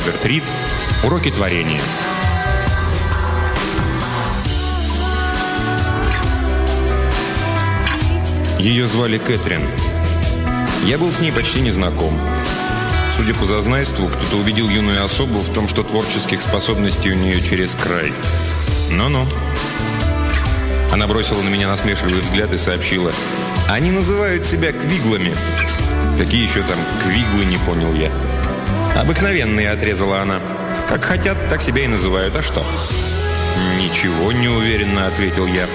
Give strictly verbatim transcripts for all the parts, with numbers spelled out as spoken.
Альберт Рид. Уроки творения. Ее звали Кэтрин. Я был с ней почти не знаком. Судя по зазнайству, кто-то убедил юную особу в том, что творческих способностей у нее через край. Ну-ну. Она бросила на меня насмешливый взгляд и сообщила: «Они называют себя квиглами». «Какие еще там квиглы?» — не понял я. «Обыкновенные», — отрезала она. «Как хотят, так себя и называют. А что?» «Ничего», — неуверенно ответил я.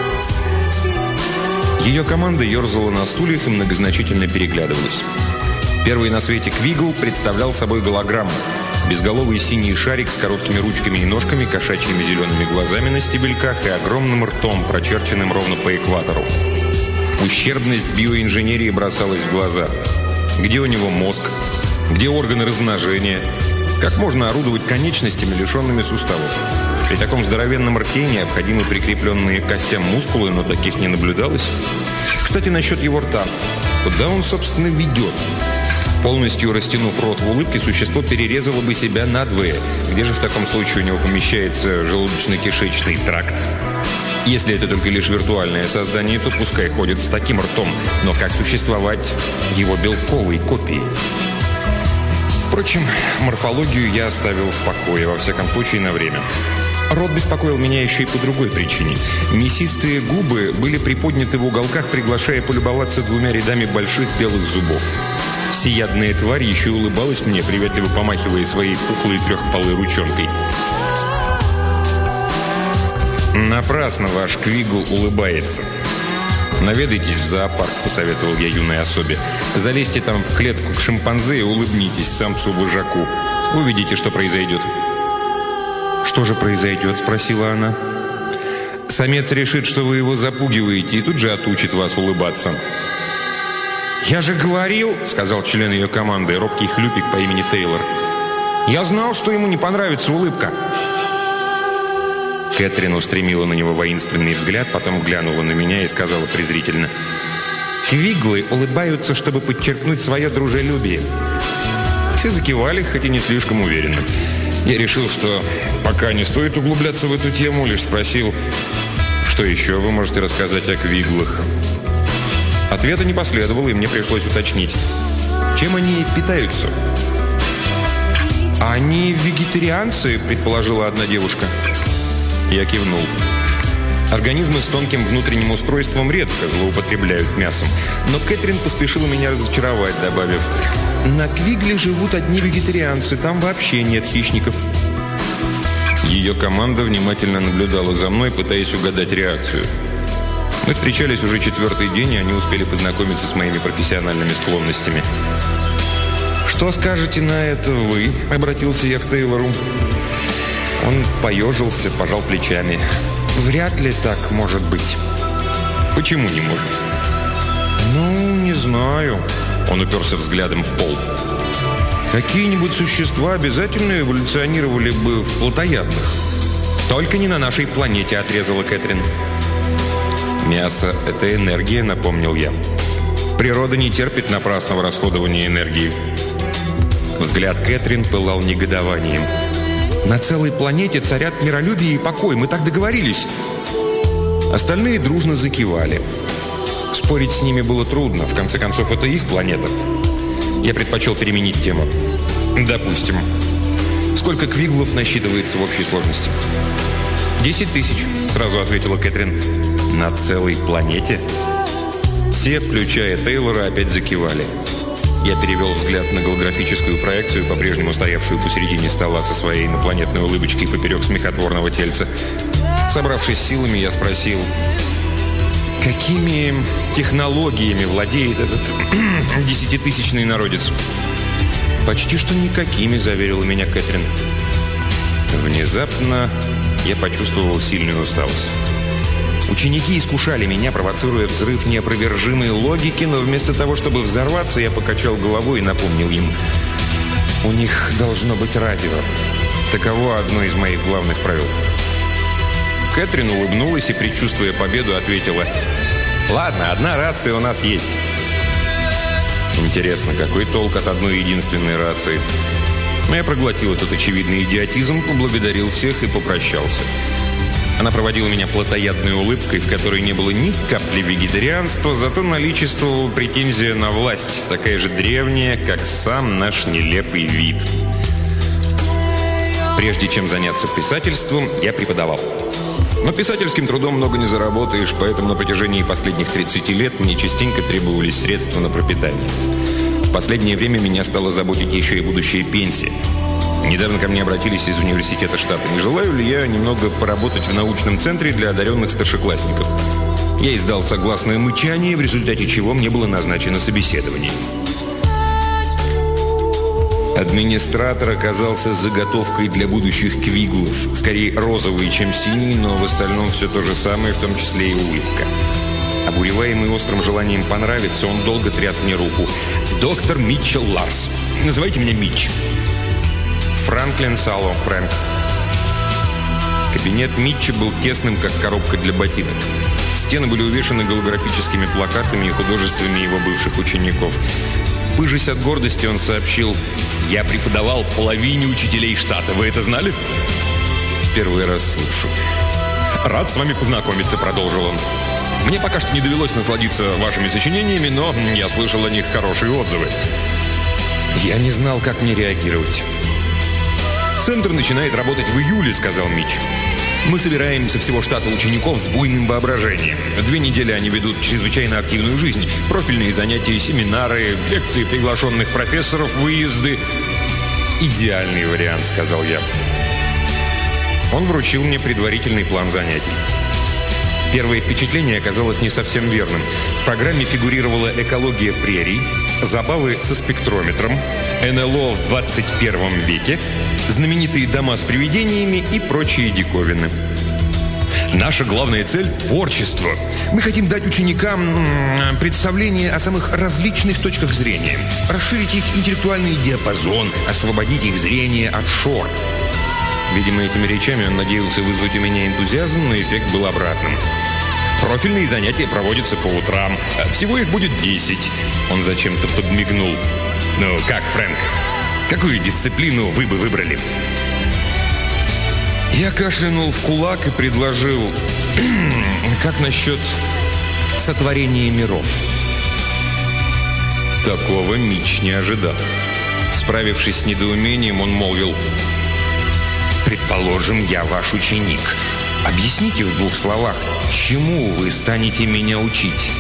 Ее команда ерзала на стульях и многозначительно переглядывалась. Первый на свете квигл представлял собой голограмму. Безголовый синий шарик с короткими ручками и ножками, кошачьими зелеными глазами на стебельках и огромным ртом, прочерченным ровно по экватору. Ущербность биоинженерии бросалась в глаза. Где у него мозг? Где органы размножения? Как можно орудовать конечностями, лишенными суставов? При таком здоровенном рте необходимы прикрепленные к костям мускулы, но таких не наблюдалось. Кстати, насчет его рта. Куда он, собственно, ведет? Полностью растянув рот в улыбке, существо перерезало бы себя надвое. Где же в таком случае у него помещается желудочно-кишечный тракт? Если это только лишь виртуальное создание, то пускай ходит с таким ртом. Но как существовать его белковой копии? Впрочем, морфологию я оставил в покое, во всяком случае, на время. Рот беспокоил меня еще и по другой причине. Мясистые губы были приподняты в уголках, приглашая полюбоваться двумя рядами больших белых зубов. Всеядная тварь еще улыбалась мне, приветливо помахивая своей пухлой трехпалой ручонкой. «Напрасно ваш квигл улыбается. Наведайтесь в зоопарк», — посоветовал я юной особе. «Залезьте там в клетку к шимпанзе и улыбнитесь самцу-вожаку. Увидите, что произойдет». «Что же произойдет?» — спросила она. «Самец решит, что вы его запугиваете, и тут же отучит вас улыбаться». «Я же говорил», — сказал член ее команды, робкий хлюпик по имени Тейлор. «Я знал, что ему не понравится улыбка». Кэтрин устремила на него воинственный взгляд, потом глянула на меня и сказала презрительно: «Квиглы улыбаются, чтобы подчеркнуть свое дружелюбие». Все закивали, хоть и не слишком уверенно. Я решил, что пока не стоит углубляться в эту тему, лишь спросил: «Что еще вы можете рассказать о квиглах?» Ответа не последовало, и мне пришлось уточнить: «Чем они питаются?» «Они вегетарианцы», — предположила одна девушка. Я кивнул. Организмы с тонким внутренним устройством редко злоупотребляют мясом. Но Кэтрин поспешила меня разочаровать, добавив: «На Квигле живут одни вегетарианцы, там вообще нет хищников». Ее команда внимательно наблюдала за мной, пытаясь угадать реакцию. Мы встречались уже четвертый день, и они успели познакомиться с моими профессиональными склонностями. «Что скажете на это вы?» — обратился я к Тейлору. Он поежился, пожал плечами. «Вряд ли так может быть». «Почему не может?» «Ну, не знаю». Он уперся взглядом в пол. «Какие-нибудь существа обязательно эволюционировали бы в плотоядных». «Только не на нашей планете», — отрезала Кэтрин. «Мясо — это энергия», — напомнил я. «Природа не терпит напрасного расходования энергии». Взгляд Кэтрин пылал негодованием. «На целой планете царят миролюбие и покой. Мы так договорились». Остальные дружно закивали. Спорить с ними было трудно. В конце концов, это их планета. Я предпочел переменить тему. «Допустим. Сколько квиглов насчитывается в общей сложности?» «Десять тысяч», — сразу ответила Кэтрин. «На целой планете?» Все, включая Тейлора, опять закивали. Я перевел взгляд на голографическую проекцию, по-прежнему стоявшую посередине стола со своей инопланетной улыбочкой поперек смехотворного тельца. Собравшись силами, я спросил: «Какими технологиями владеет этот десятитысячный народец?» «Почти что никакими», — заверила меня Кэтрин. Внезапно я почувствовал сильную усталость. Ученики искушали меня, провоцируя взрыв неопровержимой логики, но вместо того, чтобы взорваться, я покачал головой и напомнил им: «У них должно быть радио. Таково одно из моих главных правил». Кэтрин улыбнулась и, предчувствуя победу, ответила: «Ладно, одна рация у нас есть». Интересно, какой толк от одной единственной рации? Но я проглотил этот очевидный идиотизм, поблагодарил всех и попрощался. Она проводила меня плотоядной улыбкой, в которой не было ни капли вегетарианства, зато наличествовала претензия на власть, такая же древняя, как сам наш нелепый вид. Прежде чем заняться писательством, я преподавал. Но писательским трудом много не заработаешь, поэтому на протяжении последних тридцати лет мне частенько требовались средства на пропитание. В последнее время меня стало заботить еще и будущая пенсия. Недавно ко мне обратились из университета штата. Не желаю ли я немного поработать в научном центре для одаренных старшеклассников? Я издал согласное мычание, в результате чего мне было назначено собеседование. Администратор оказался заготовкой для будущих квиглов. Скорее розовый, чем синий, но в остальном все то же самое, в том числе и улыбка. Обуреваемый острым желанием понравиться, он долго тряс мне руку. «Доктор Митчелл Ларс. Называйте меня Митч». «Франклин Салло, Фрэнк». Кабинет Митча был тесным, как коробка для ботинок. Стены были увешаны голографическими плакатами и художествами его бывших учеников. Пыжась от гордости, он сообщил: «Я преподавал половине учителей штата. Вы это знали?» «Первый раз слышу». «Рад с вами познакомиться», — продолжил он. «Мне пока что не довелось насладиться вашими сочинениями, но я слышал о них хорошие отзывы». Я не знал, как мне реагировать. «Центр начинает работать в июле», — сказал Митч. «Мы собираем со всего штата учеников с буйным воображением. Две недели они ведут чрезвычайно активную жизнь. Профильные занятия, семинары, лекции приглашенных профессоров, выезды». «Идеальный вариант», — сказал я. Он вручил мне предварительный план занятий. Первое впечатление оказалось не совсем верным. В программе фигурировала экология прерий, забавы со спектрометром, эн эл о в двадцать первом веке, знаменитые дома с привидениями и прочие диковины. Наша главная цель – творчество. Мы хотим дать ученикам м-м, представление о самых различных точках зрения, расширить их интеллектуальный диапазон, освободить их зрение от шор. Видимо, этими речами он надеялся вызвать у меня энтузиазм, но эффект был обратным. Профильные занятия проводятся по утрам. Всего их будет десять. Он зачем-то подмигнул. «Ну, как, Фрэнк? Какую дисциплину вы бы выбрали?» Я кашлянул в кулак и предложил: «Как насчет сотворения миров?» Такого Митч не ожидал. Справившись с недоумением, он молвил: «Предположим, я ваш ученик. Объясните в двух словах, чему вы станете меня учить?»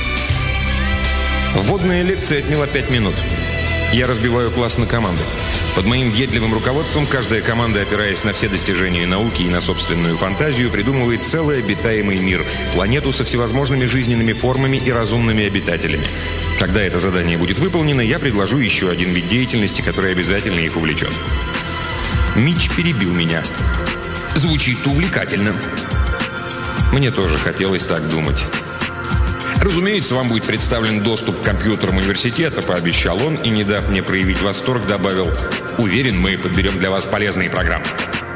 Вводная лекция отняла пять минут. Я разбиваю класс на команды. Под моим въедливым руководством каждая команда, опираясь на все достижения науки и на собственную фантазию, придумывает целый обитаемый мир, планету со всевозможными жизненными формами и разумными обитателями. Когда это задание будет выполнено, я предложу еще один вид деятельности, который обязательно их увлечет. Митч перебил меня. «Звучит увлекательно». Мне тоже хотелось так думать. «Разумеется, вам будет представлен доступ к компьютерам университета», — пообещал он, и, не дав мне проявить восторг, добавил: «Уверен, мы подберем для вас полезные программы».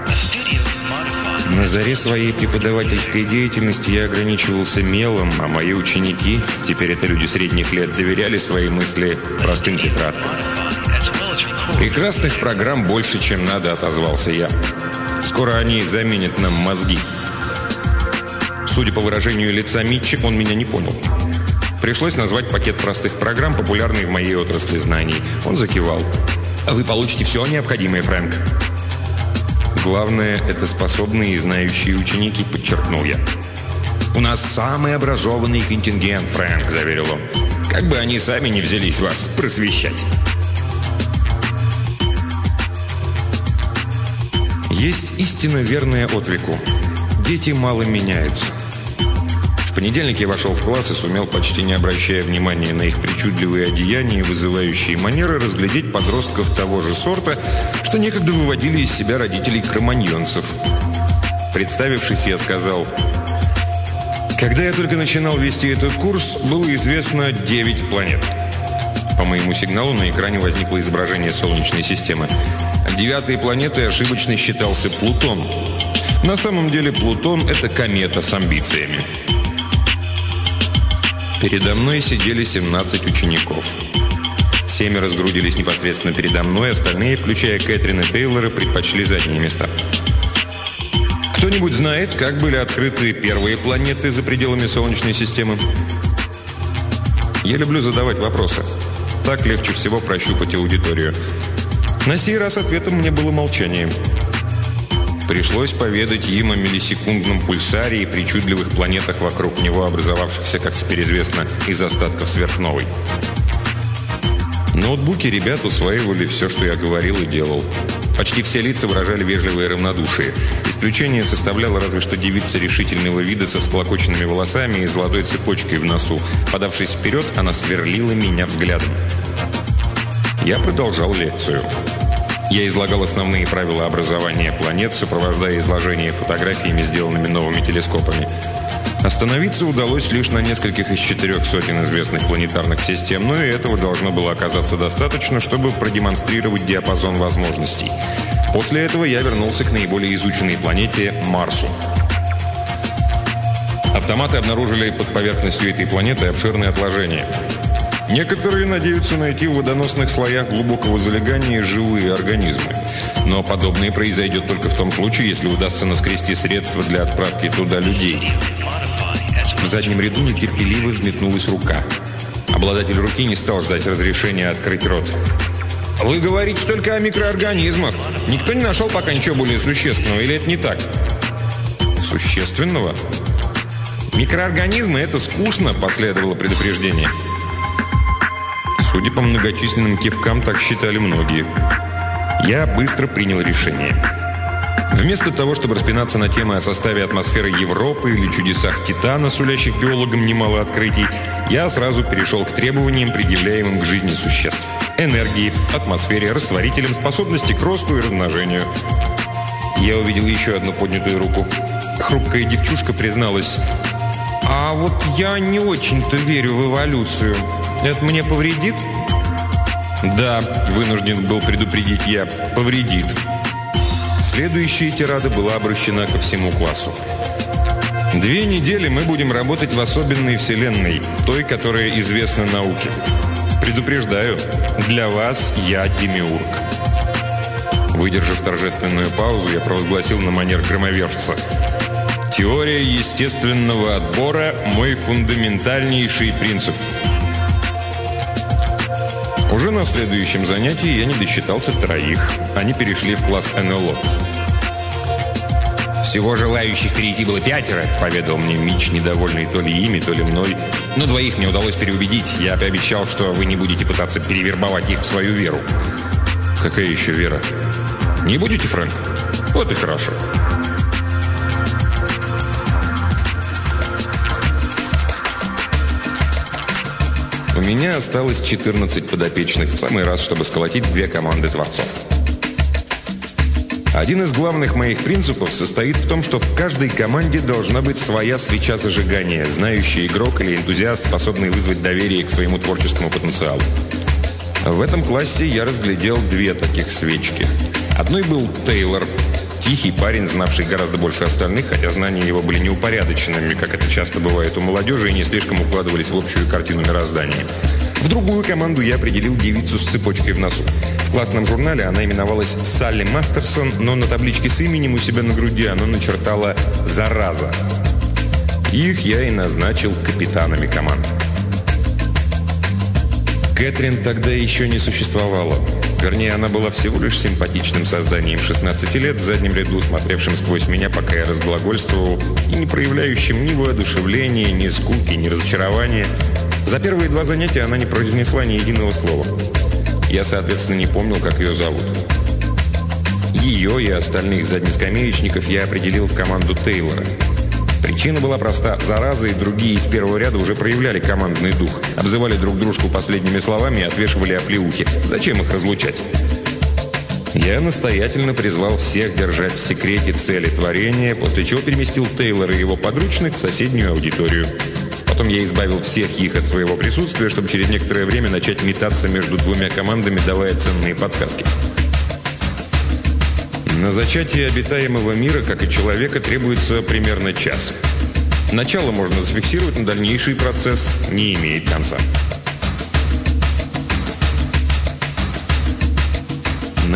На заре своей преподавательской деятельности я ограничивался мелом, а мои ученики, теперь это люди средних лет, доверяли свои мысли простым тетрадкам. «Прекрасных программ больше, чем надо», — отозвался я. «Скоро они заменят нам мозги». Судя по выражению лица Митча, он меня не понял. Пришлось назвать пакет простых программ, популярный в моей отрасли знаний. Он закивал. «Вы получите все необходимое, Фрэнк». «Главное – это способные и знающие ученики», – подчеркнул я. «У нас самый образованный контингент, Фрэнк», – заверил он. «Как бы они сами не взялись вас просвещать». Есть истинно верная отклику. Дети мало меняются. В понедельник я вошел в класс и сумел, почти не обращая внимания на их причудливые одеяния и вызывающие манеры, разглядеть подростков того же сорта, что некогда выводили из себя родителей кроманьонцев. Представившись, я сказал: «Когда я только начинал вести этот курс, было известно девять планет». По моему сигналу на экране возникло изображение Солнечной системы. Девятой планетой ошибочно считался Плутон. На самом деле Плутон – это комета с амбициями. Передо мной сидели семнадцать учеников. Семеро сгрудились непосредственно передо мной, остальные, включая Кэтрин и Тейлора, предпочли задние места. Кто-нибудь знает, как были открыты первые планеты за пределами Солнечной системы? Я люблю задавать вопросы. Так легче всего прощупать аудиторию. На сей раз ответом мне было молчание. Пришлось поведать им о миллисекундном пульсаре и причудливых планетах вокруг него, образовавшихся, как теперь известно, из остатков сверхновой. Ноутбуки ребят усваивали все, что я говорил и делал. Почти все лица выражали вежливое равнодушие. Исключение составляла разве что девица решительного вида со всклокоченными волосами и золотой цепочкой в носу. Подавшись вперед, она сверлила меня взглядом. Я продолжал лекцию. Я излагал основные правила образования планет, сопровождая изложение фотографиями, сделанными новыми телескопами. Остановиться удалось лишь на нескольких из четырех сотен известных планетарных систем, но и этого должно было оказаться достаточно, чтобы продемонстрировать диапазон возможностей. После этого я вернулся к наиболее изученной планете Марсу. Автоматы обнаружили под поверхностью этой планеты обширные отложения. Некоторые надеются найти в водоносных слоях глубокого залегания живые организмы. Но подобное произойдет только в том случае, если удастся наскрести средства для отправки туда людей. В заднем ряду нетерпеливо взметнулась рука. Обладатель руки не стал ждать разрешения открыть рот. «Вы говорите только о микроорганизмах. Никто не нашел пока ничего более существенного, или это не так?» «Существенного?» «Микроорганизмы – это скучно», – последовало предупреждение. Судя по многочисленным кивкам, так считали многие. Я быстро принял решение. Вместо того, чтобы распинаться на темы о составе атмосферы Европы или чудесах Титана, сулящих биологам немало открытий, я сразу перешел к требованиям, предъявляемым к жизни существ. Энергии, атмосфере, растворителям, способности к росту и размножению. Я увидел еще одну поднятую руку. Хрупкая девчушка призналась: «А вот я не очень-то верю в эволюцию. Это мне повредит?» «Да», — вынужден был предупредить я, — «повредит». Следующая тирада была обращена ко всему классу. «Две недели мы будем работать в особенной вселенной, той, которая известна науке. Предупреждаю, для вас я демиург». Выдержав торжественную паузу, я провозгласил на манер громовержца: «Теория естественного отбора – мой фундаментальнейший принцип». Уже на следующем занятии я не досчитался троих. Они перешли в класс эн эл о. «Всего желающих перейти было пятеро», — поведал мне Мич, недовольный то ли ими, то ли мной. «Но двоих мне удалось переубедить. Я пообещал, что вы не будете пытаться перевербовать их в свою веру». «Какая еще вера?» «Не будете, Фрэнк? Вот и хорошо». У меня осталось четырнадцать подопечных, в самый раз, чтобы сколотить две команды творцов. Один из главных моих принципов состоит в том, что в каждой команде должна быть своя свеча зажигания, знающий игрок или энтузиаст, способный вызвать доверие к своему творческому потенциалу. В этом классе я разглядел две таких свечки. Одной был Тейлор, тихий парень, знавший гораздо больше остальных, хотя знания его были неупорядоченными, как это часто бывает у молодежи, и не слишком укладывались в общую картину мироздания. В другую команду я определил девицу с цепочкой в носу. В классном журнале она именовалась Салли Мастерсон, но на табличке с именем у себя на груди она начертала «Зараза». Их я и назначил капитанами команд. Кэтрин тогда еще не существовала. Вернее, она была всего лишь симпатичным созданием шестнадцати лет, в заднем ряду, смотревшим сквозь меня, пока я разглагольствовал, и не проявляющим ни воодушевления, ни скуки, ни разочарования. За первые два занятия она не произнесла ни единого слова. Я, соответственно, не помнил, как ее зовут. Ее и остальных заднескамеечников я определил в команду Тейлора. Причина была проста. Зараза и другие из первого ряда уже проявляли командный дух. Обзывали друг дружку последними словами и отвешивали оплеухи. Зачем их разлучать? Я настоятельно призвал всех держать в секрете цели творения, после чего переместил Тейлора и его подручных в соседнюю аудиторию. Потом я избавил всех их от своего присутствия, чтобы через некоторое время начать метаться между двумя командами, давая ценные подсказки. На зачатие обитаемого мира, как и человека, требуется примерно час. Начало можно зафиксировать, но дальнейший процесс не имеет конца.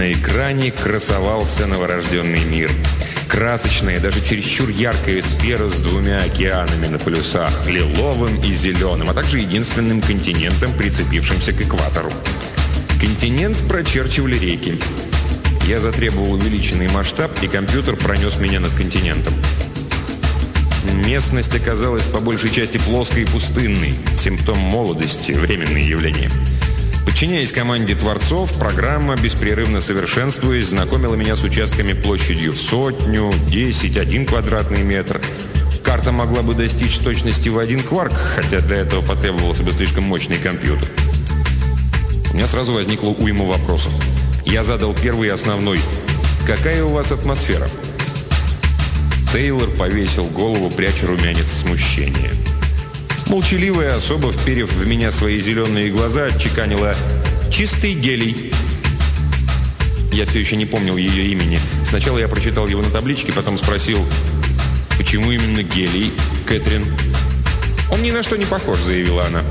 На экране красовался новорожденный мир. Красочная, даже чересчур яркая сфера с двумя океанами на полюсах, лиловым и зеленым, а также единственным континентом, прицепившимся к экватору. Континент прочерчивали реки. Я затребовал увеличенный масштаб, и компьютер пронес меня над континентом. Местность оказалась по большей части плоской и пустынной, симптом молодости, временные явления. Подчиняясь команде творцов, программа, беспрерывно совершенствуясь, знакомила меня с участками площадью в сотню, десять, один квадратный метр. Карта могла бы достичь точности в один кварк, хотя для этого потребовался бы слишком мощный компьютер. У меня сразу возникло уйма вопросов. Я задал первый и основной. «Какая у вас атмосфера?» Тейлор повесил голову, пряча румянец смущения. Молчаливая особа, вперев в меня свои зеленые глаза, отчеканила «Чистый гелий». Я все еще не помнил ее имени. Сначала я прочитал его на табличке, потом спросил «Почему именно гелий, Кэтрин?» «Он ни на что не похож», — заявила она.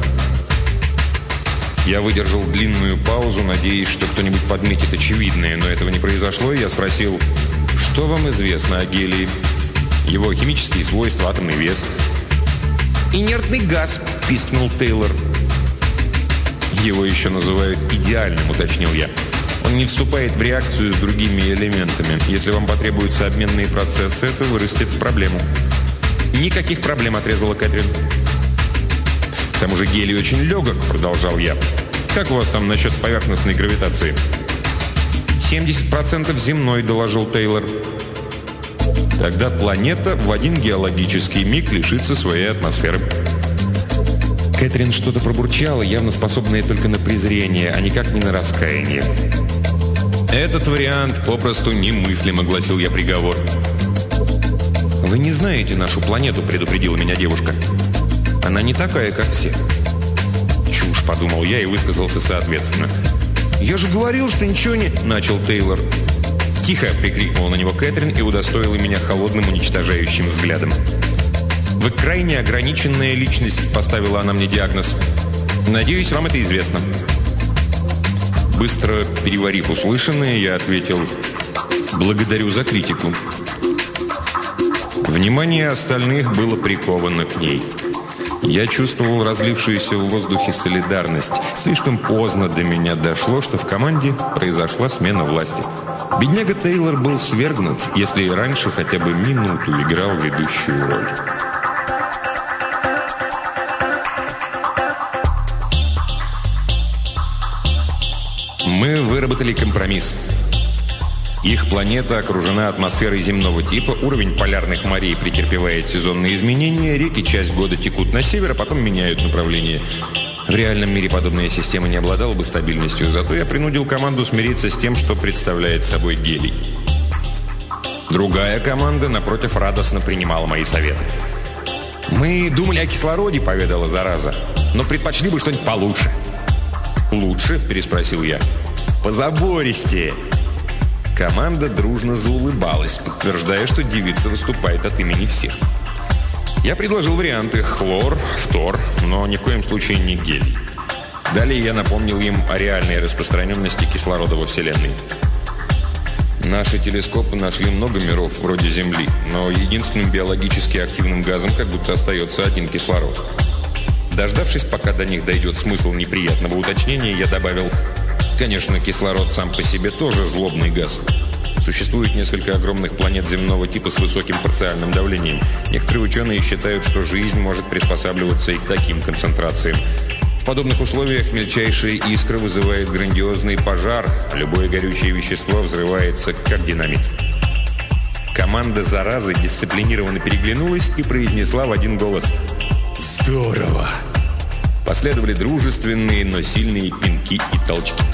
Я выдержал длинную паузу, надеясь, что кто-нибудь подметит очевидное, но этого не произошло, и я спросил «Что вам известно о гелии? Его химические свойства, атомный вес?» «Инертный газ», – пискнул Тейлор. «Его еще называют идеальным», – уточнил я. «Он не вступает в реакцию с другими элементами. Если вам потребуются обменные процессы, это вырастет в проблему». «Никаких проблем», – отрезала Кэтрин. «К тому же гелий очень легок», – продолжал я. «Как у вас там насчет поверхностной гравитации?» «семьдесят процентов земной», – доложил Тейлор. «Тогда планета в один геологический миг лишится своей атмосферы». Кэтрин что-то пробурчала, явно способная только на презрение, а никак не на раскаяние. «Этот вариант попросту немыслим», — огласил я приговор. «Вы не знаете нашу планету», — предупредила меня девушка. «Она не такая, как все». «Чушь», — подумал я и высказался соответственно. «Я же говорил, что ничего не...» — начал Тейлор. «Тихо!» – прикрикнула на него Кэтрин и удостоила меня холодным уничтожающим взглядом. «Вы крайне ограниченная личность», – поставила она мне диагноз. «Надеюсь, вам это известно». Быстро переварив услышанное, я ответил: «Благодарю за критику». Внимание остальных было приковано к ней. Я чувствовал разлившуюся в воздухе солидарность. Слишком поздно до меня дошло, что в команде произошла смена власти. Бедняга Тейлор был свергнут, если и раньше хотя бы минуту играл ведущую роль. Мы выработали компромисс. Их планета окружена атмосферой земного типа, уровень полярных морей претерпевает сезонные изменения, реки часть года текут на север, а потом меняют направление. В реальном мире подобная система не обладала бы стабильностью, зато я принудил команду смириться с тем, что представляет собой гелий. Другая команда, напротив, радостно принимала мои советы. «Мы думали о кислороде», — поведала зараза, «но предпочли бы что-нибудь получше». «Лучше?» — переспросил я. «Позабористее». Команда дружно заулыбалась, подтверждая, что девица выступает от имени всех. Я предложил варианты: хлор, фтор, но ни в коем случае не гелий. Далее я напомнил им о реальной распространенности кислорода во Вселенной. Наши телескопы нашли много миров вроде Земли, но единственным биологически активным газом как будто остается один кислород. Дождавшись, пока до них дойдет смысл неприятного уточнения, я добавил: конечно, кислород сам по себе тоже злобный газ. Существует несколько огромных планет земного типа с высоким парциальным давлением. Некоторые ученые считают, что жизнь может приспосабливаться и к таким концентрациям. В подобных условиях мельчайшая искра вызывает грандиозный пожар, а любое горючее вещество взрывается, как динамит. Команда заразы дисциплинированно переглянулась и произнесла в один голос: «Здорово!». Последовали дружественные, но сильные пинки и толчки.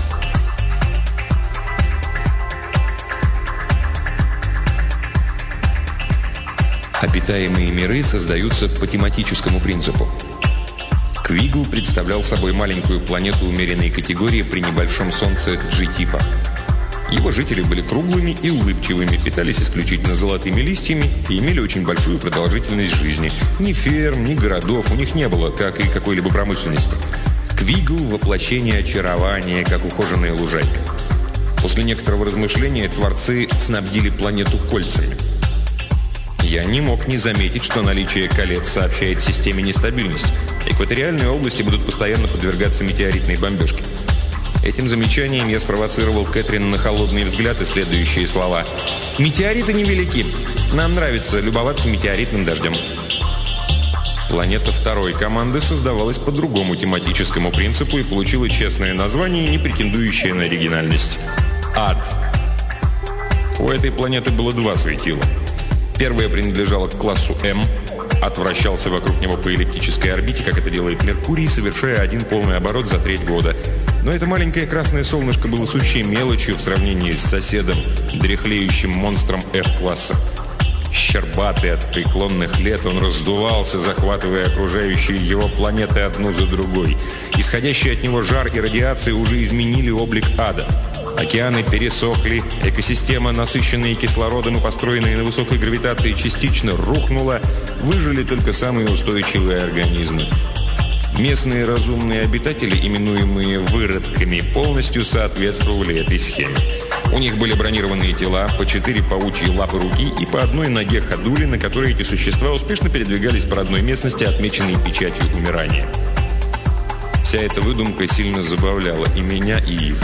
Обитаемые миры создаются по тематическому принципу. Квигл представлял собой маленькую планету умеренной категории при небольшом Солнце G-типа. Его жители были круглыми и улыбчивыми, питались исключительно золотыми листьями и имели очень большую продолжительность жизни. Ни ферм, ни городов у них не было, как и какой-либо промышленности. Квигл – воплощение очарования, как ухоженная лужайка. После некоторого размышления творцы снабдили планету кольцами. Я не мог не заметить, что наличие колец сообщает системе нестабильность. Экваториальные области будут постоянно подвергаться метеоритной бомбежке. Этим замечанием я спровоцировал Кэтрин на холодный взгляд и следующие слова. «Метеориты невелики. Нам нравится любоваться метеоритным дождем». Планета второй команды создавалась по другому тематическому принципу и получила честное название, не претендующее на оригинальность. Ад. У этой планеты было два светила. Первое принадлежало к классу М, ад вращался вокруг него по эллиптической орбите, как это делает Меркурий, совершая один полный оборот за треть года. Но это маленькое красное солнышко было сущей мелочью в сравнении с соседом, дряхлеющим монстром F-класса. Щербатый от преклонных лет, он раздувался, захватывая окружающие его планеты одну за другой. Исходящие от него жар и радиация уже изменили облик ада. Океаны пересохли, экосистема, насыщенная кислородом и построенная на высокой гравитации, частично рухнула, выжили только самые устойчивые организмы. Местные разумные обитатели, именуемые выродками, полностью соответствовали этой схеме. У них были бронированные тела, по четыре паучьи лапы руки и по одной ноге ходули, на которой эти существа успешно передвигались по родной местности, отмеченной печатью умирания. Вся эта выдумка сильно забавляла и меня, и их.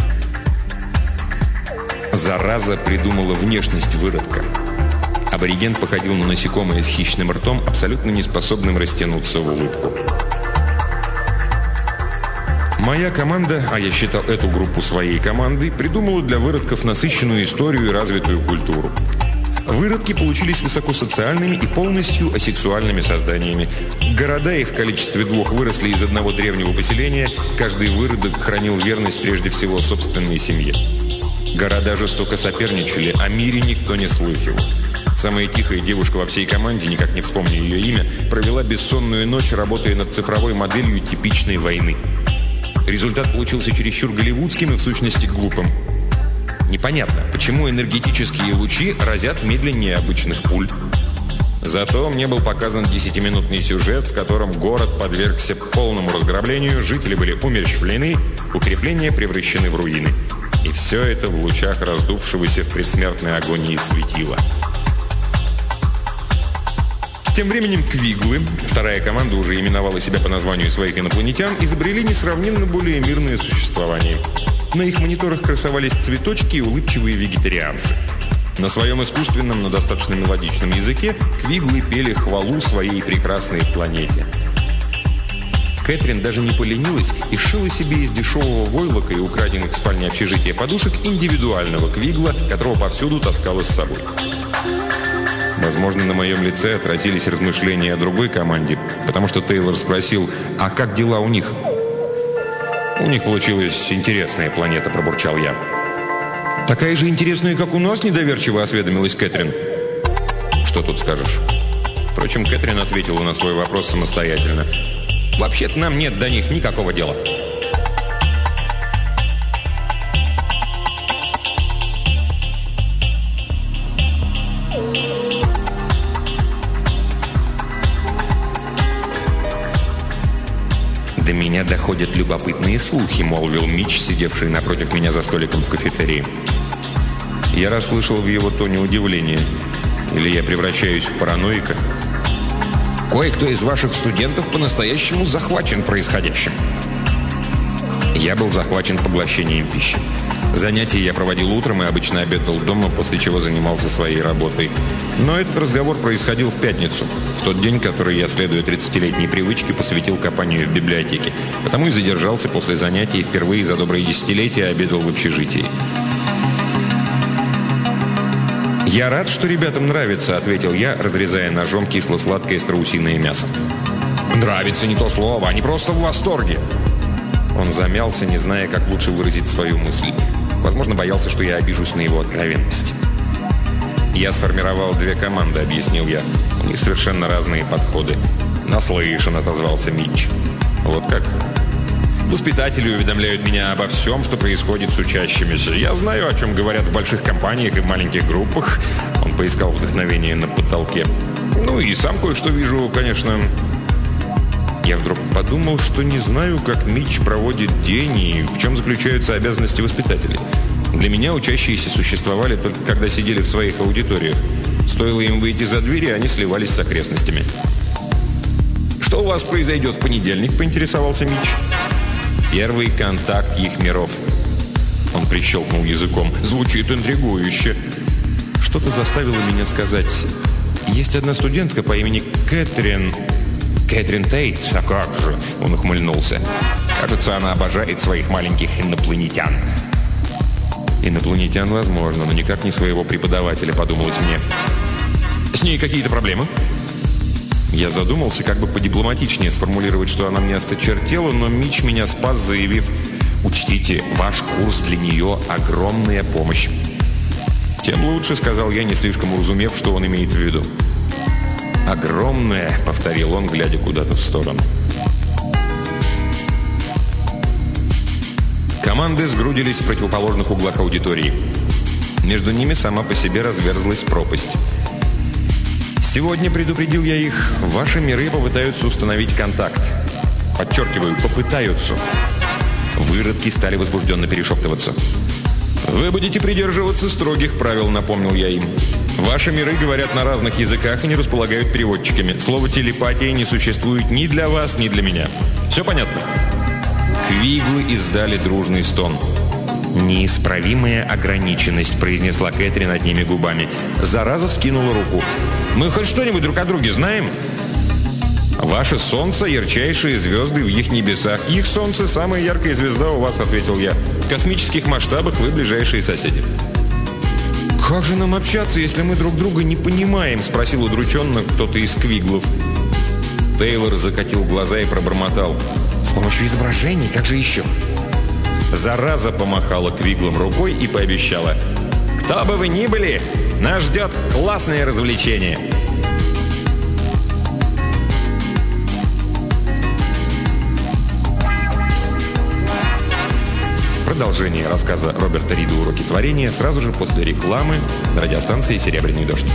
Зараза придумала внешность выродка. Абориген походил на насекомое с хищным ртом, абсолютно неспособным растянуться в улыбку. Моя команда, а я считал эту группу своей командой, придумала для выродков насыщенную историю и развитую культуру. Выродки получились высокосоциальными и полностью асексуальными созданиями. Города их в количестве двух выросли из одного древнего поселения. Каждый выродок хранил верность прежде всего собственной семье. Города жестоко соперничали, о мире никто не слыхивал. Самая тихая девушка во всей команде, никак не вспомню ее имя, провела бессонную ночь, работая над цифровой моделью типичной войны. Результат получился чересчур голливудским и в сущности глупым. Непонятно, почему энергетические лучи разят медленнее обычных пуль. Зато мне был показан десятиминутный сюжет, в котором город подвергся полному разграблению, жители были умерщвлены, укрепления превращены в руины. И все это в лучах раздувшегося в предсмертной агонии светила. Тем временем квиглы, вторая команда уже именовала себя по названию своих инопланетян, изобрели несравненно более мирное существование. На их мониторах красовались цветочки и улыбчивые вегетарианцы. На своем искусственном, но достаточно мелодичном языке квиглы пели хвалу своей прекрасной планете. Кэтрин даже не поленилась и сшила себе из дешевого войлока и украденных в спальне общежития подушек индивидуального квигла, которого повсюду таскала с собой. Возможно, на моем лице отразились размышления о другой команде, потому что Тейлор спросил, а как дела у них? «У них получилась интересная планета», – пробурчал я. «Такая же интересная, как у нас?» – недоверчиво осведомилась Кэтрин. «Что тут скажешь?» Впрочем, Кэтрин ответила на свой вопрос самостоятельно. «Вообще-то нам нет до них никакого дела». «До меня доходят любопытные слухи», — молвил Митч, сидевший напротив меня за столиком в кафетерии. Я расслышал в его тоне удивление. Или я превращаюсь в параноика? «Кое-кто из ваших студентов по-настоящему захвачен происходящим». Я был захвачен поглощением пищи. Занятия я проводил утром и обычно обедал дома, после чего занимался своей работой. Но этот разговор происходил в пятницу, в тот день, который я, следуя тридцатилетней привычке, посвятил копанию в библиотеке. Потому и задержался после занятий и впервые за добрые десятилетия обедал в общежитии. «Я рад, что ребятам нравится», — ответил я, разрезая ножом кисло-сладкое страусиное мясо. «Нравится не то слово, они просто в восторге». Он замялся, не зная, как лучше выразить свою мысль. Возможно, боялся, что я обижусь на его откровенность. «Я сформировал две команды», — объяснил я. «У них совершенно разные подходы». «Наслышан», — отозвался Митч. «Вот как?» «Воспитатели уведомляют меня обо всем, что происходит с учащимися. Я знаю, о чем говорят в больших компаниях и в маленьких группах». Он поискал вдохновение на потолке. «Ну и сам кое-что вижу, конечно». Я вдруг подумал, что не знаю, как Митч проводит день и в чем заключаются обязанности воспитателей. Для меня учащиеся существовали только когда сидели в своих аудиториях. Стоило им выйти за дверь, и они сливались с окрестностями. «Что у вас произойдет в понедельник?» – поинтересовался Митч. «Первый контакт их миров». Он прищелкнул языком. «Звучит интригующе». Что-то заставило меня сказать: «Есть одна студентка по имени Кэтрин...» «Кэтрин Тейт? А как же?» – он ухмыльнулся. «Кажется, она обожает своих маленьких инопланетян». «Инопланетян, возможно, но никак не своего преподавателя», – подумалось мне. «С ней какие-то проблемы?» Я задумался, как бы подипломатичнее сформулировать, что она мне осточертела, но Митч меня спас, заявив: «Учтите, ваш курс для нее – огромная помощь». «Тем лучше», – сказал я, не слишком уразумев, что он имеет в виду. «Огромная», – повторил он, глядя куда-то в сторону. Команды сгрудились в противоположных углах аудитории. Между ними сама по себе разверзлась пропасть. «Сегодня, предупредил я их, ваши миры попытаются установить контакт. Подчеркиваю, попытаются». Выродки стали возбужденно перешептываться. «Вы будете придерживаться строгих правил», — напомнил я им. «Ваши миры говорят на разных языках и не располагают переводчиками. Слово «телепатия» не существует ни для вас, ни для меня. Все понятно?» Квиглы издали дружный стон. «Неисправимая ограниченность», — произнесла Кэтрин одними губами. Зараза вскинула руку. «Мы хоть что-нибудь друг о друге знаем?» «Ваше солнце — ярчайшие звезды в их небесах. Их солнце — самая яркая звезда у вас», — ответил я. «В космических масштабах вы ближайшие соседи». «Как же нам общаться, если мы друг друга не понимаем?» — спросил удрученно кто-то из квиглов. Тейлор закатил глаза и пробормотал: «С помощью изображений, как же еще?» Зараза помахала квиглом рукой и пообещала: «Кто бы вы ни были, нас ждет классное развлечение». Продолжение рассказа Роберта Рида «Уроки творения» сразу же после рекламы на радиостанции «Серебряный дождь».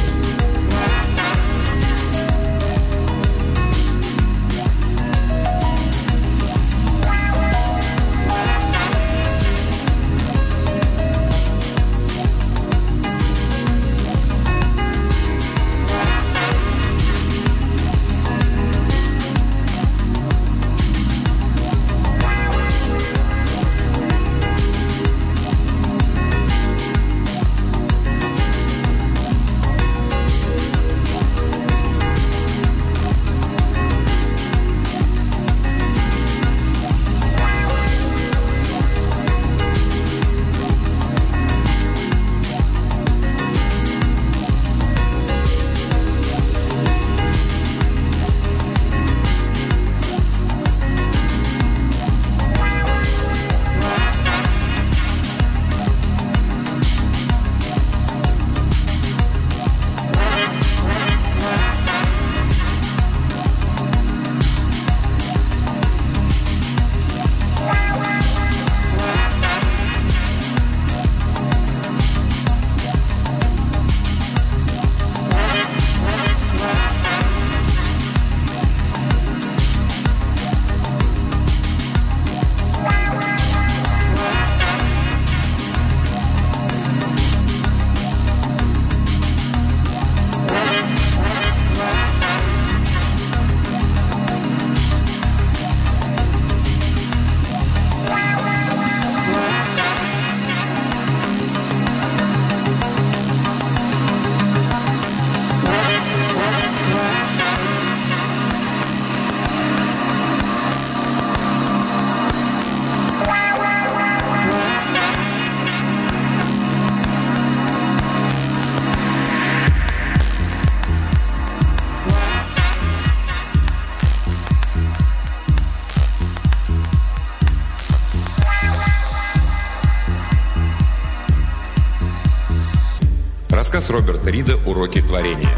Рассказ Роберта Рида «Уроки творения».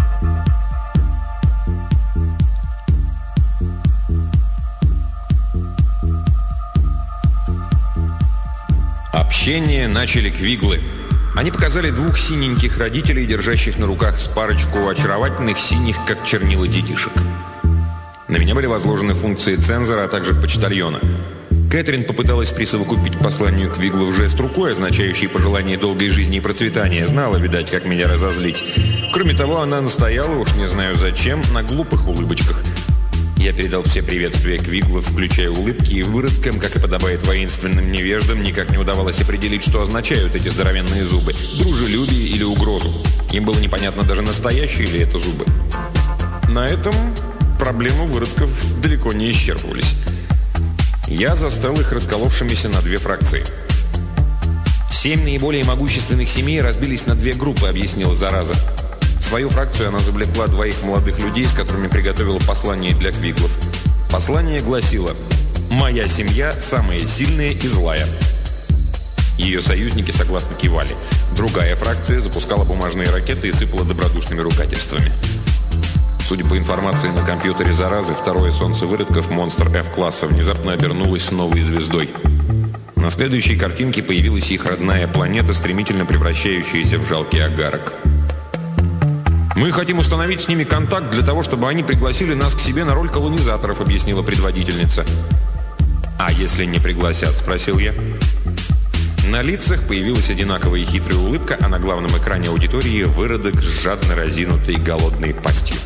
Общение начали квиглы. Они показали двух синеньких родителей, держащих на руках с парочку очаровательных синих, как чернила, детишек. На меня были возложены функции цензора, а также почтальона. Кэтрин попыталась присовокупить к посланию Квиглов жест рукой, означающий пожелание долгой жизни и процветания. Знала, видать, как меня разозлить. Кроме того, она настояла, уж не знаю зачем, на глупых улыбочках. Я передал все приветствия Квиглов, включая улыбки, и выродкам, как и подобает воинственным невеждам, никак не удавалось определить, что означают эти здоровенные зубы – дружелюбие или угрозу. Им было непонятно даже, настоящие ли это зубы. На этом проблемы выродков далеко не исчерпывались. Я застал их расколовшимися на две фракции. «Семь наиболее могущественных семей разбились на две группы», — объяснила зараза. В свою фракцию она завлекла двоих молодых людей, с которыми приготовила послание для Квиглов. Послание гласило: «Моя семья самая сильная и злая». Ее союзники согласно кивали. Другая фракция запускала бумажные ракеты и сыпала добродушными ругательствами. Судя по информации на компьютере заразы, второе солнце выродков, монстр F-класса, внезапно обернулось новой звездой. На следующей картинке появилась их родная планета, стремительно превращающаяся в жалкий агарок. «Мы хотим установить с ними контакт для того, чтобы они пригласили нас к себе на роль колонизаторов», — объяснила предводительница. «А если не пригласят?» — спросил я. На лицах появилась одинаковая и хитрая улыбка, а на главном экране аудитории выродок с жадно разинутой голодной пастью.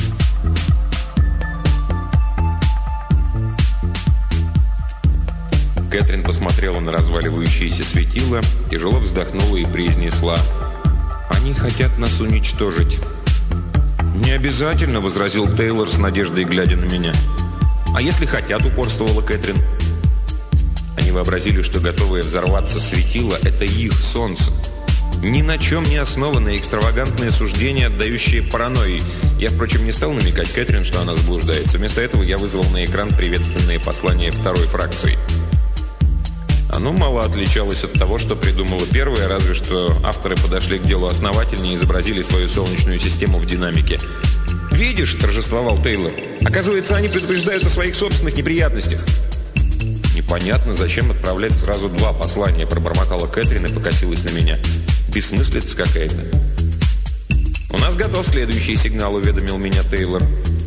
Кэтрин посмотрела на разваливающееся светило, тяжело вздохнула и произнесла: «Они хотят нас уничтожить». «Не обязательно», — возразил Тейлор с надеждой, глядя на меня. «А если хотят?» — упорствовала Кэтрин. Они вообразили, что готовое взорваться светило — это их солнце. Ни на чем не основанное экстравагантное суждение, отдающее паранойей. Я, впрочем, не стал намекать Кэтрин, что она заблуждается. Вместо этого я вызвал на экран приветственное послание второй фракции. Оно мало отличалось от того, что придумала первая, разве что авторы подошли к делу основательнее и изобразили свою Солнечную систему в динамике. «Видишь», — торжествовал Тейлор, — «оказывается, они предупреждают о своих собственных неприятностях». «Непонятно, зачем отправлять сразу два послания», — пробормотала Кэтрин и покосилась на меня. «Бессмыслица какая-то». «У нас готов следующий сигнал», — уведомил меня Тейлор.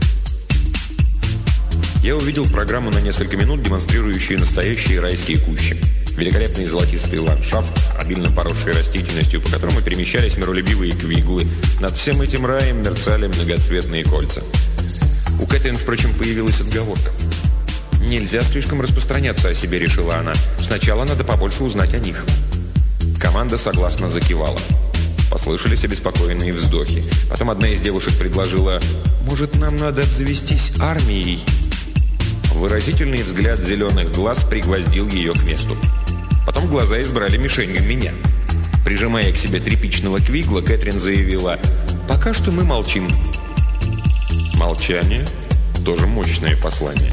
Я увидел программу на несколько минут, демонстрирующую настоящие райские кущи. Великолепный золотистый ландшафт, обильно поросший растительностью, по которому перемещались миролюбивые квиглы. Над всем этим раем мерцали многоцветные кольца. У Кэтрин, впрочем, появилась отговорка. «Нельзя слишком распространяться о себе», — решила она. «Сначала надо побольше узнать о них». Команда согласно закивала. Послышались обеспокоенные вздохи. Потом одна из девушек предложила: «Может, нам надо обзавестись армией?» Выразительный взгляд зеленых глаз пригвоздил ее к месту. Потом глаза избрали мишенью меня. Прижимая к себе тряпичного квигла, Кэтрин заявила: «Пока что мы молчим». Молчание – тоже мощное послание.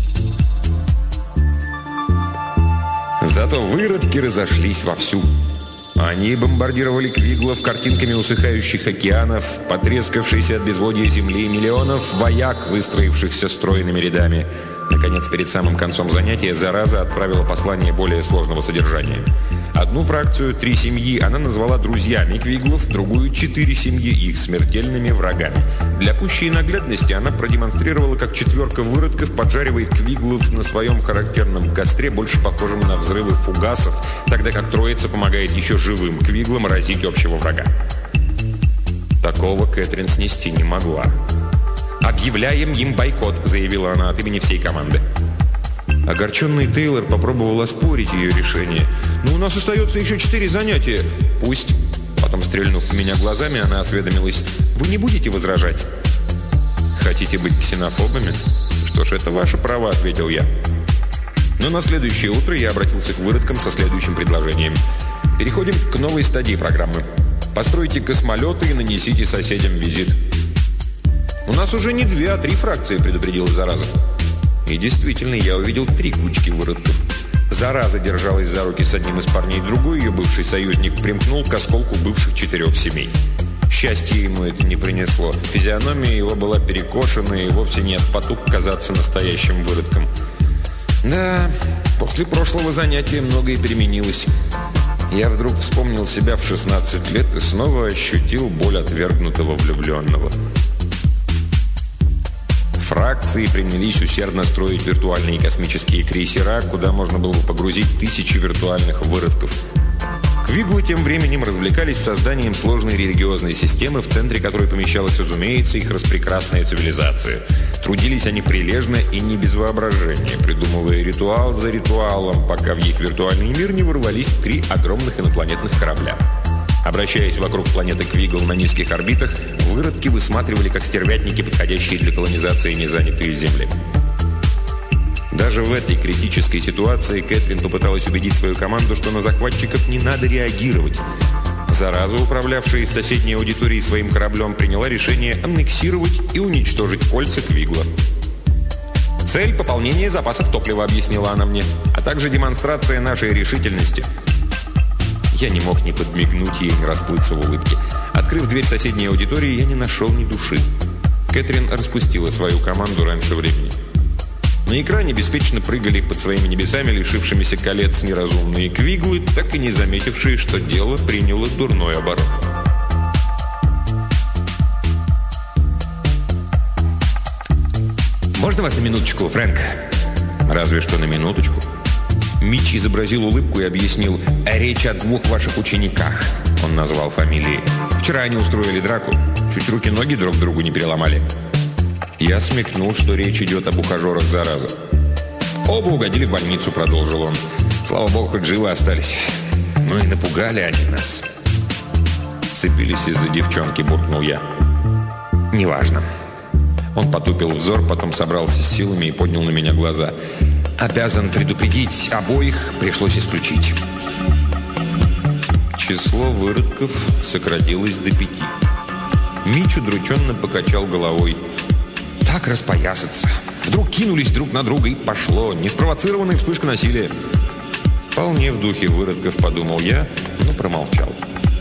Зато выродки разошлись вовсю. Они бомбардировали квиглов картинками усыхающих океанов, потрескавшейся от безводья земли, миллионов вояк, выстроившихся стройными рядами. Наконец, перед самым концом занятия зараза отправила послание более сложного содержания. Одну фракцию, три семьи, она назвала друзьями квиглов, другую, четыре семьи, их смертельными врагами. Для пущей наглядности она продемонстрировала, как четверка выродков поджаривает квиглов на своем характерном костре, больше похожем на взрывы фугасов, тогда как троица помогает еще живым квиглам разить общего врага. Такого Кэтрин снести не могла. «Объявляем им бойкот», — заявила она от имени всей команды. Огорченный Тейлор попробовал оспорить ее решение. «Но у нас остается еще четыре занятия». «Пусть». Потом, стрельнув в меня глазами, она осведомилась: «Вы не будете возражать?» «Хотите быть ксенофобами? Что ж, это ваше право», — ответил я. Но на следующее утро я обратился к выродкам со следующим предложением. «Переходим к новой стадии программы. Постройте космолеты и нанесите соседям визит». «У нас уже не две, а три фракции», — предупредила зараза. И действительно, я увидел три кучки выродков. Зараза держалась за руки с одним из парней, другой ее бывший союзник примкнул к осколку бывших четырех семей. Счастье ему это не принесло. Физиономия его была перекошена и вовсе не от потуг казаться настоящим выродком. Да, после прошлого занятия многое переменилось. Я вдруг вспомнил себя в шестнадцать лет и снова ощутил боль отвергнутого влюбленного. Фракции принялись усердно строить виртуальные космические крейсера, куда можно было погрузить тысячи виртуальных выродков. Квиглы тем временем развлекались созданием сложной религиозной системы, в центре которой помещалась, разумеется, их распрекрасная цивилизация. Трудились они прилежно и не без воображения, придумывая ритуал за ритуалом, пока в их виртуальный мир не ворвались три огромных инопланетных корабля. Обращаясь вокруг планеты Квигл на низких орбитах, выродки высматривали как стервятники, подходящие для колонизации незанятые земли. Даже в этой критической ситуации Кэтрин попыталась убедить свою команду, что на захватчиков не надо реагировать. Зараза, управлявшая из соседней аудитории своим кораблем, приняла решение аннексировать и уничтожить кольца Квигла. «Цель – пополнение запасов топлива», – объяснила она мне, «а также демонстрация нашей решительности». Я не мог ни подмигнуть ей, ни расплыться в улыбке. Открыв дверь соседней аудитории, я не нашел ни души. Кэтрин распустила свою команду раньше времени. На экране беспечно прыгали под своими небесами, лишившимися колец неразумные квиглы, так и не заметившие, что дело приняло дурной оборот. «Можно вас на минуточку, Фрэнк?» «Разве что на минуточку». Митч изобразил улыбку и объяснил: «Речь о двух ваших учениках». Он назвал фамилии. «Вчера они устроили драку. Чуть руки-ноги друг другу не переломали». Я смекнул, что речь идет об ухажерах заразы. «Оба угодили в больницу», — продолжил он. «Слава богу, хоть живы остались. Ну и напугали они нас». «Сцепились из-за девчонки», — буркнул я. «Неважно». Он потупил взор, потом собрался с силами и поднял на меня глаза. «Обязан предупредить, обоих пришлось исключить». Число выродков сократилось до пяти. Митч удрученно покачал головой. «Так распоясаться. Вдруг кинулись друг на друга и пошло. Неспровоцированная вспышка насилия». Вполне в духе выродков, подумал я, но промолчал.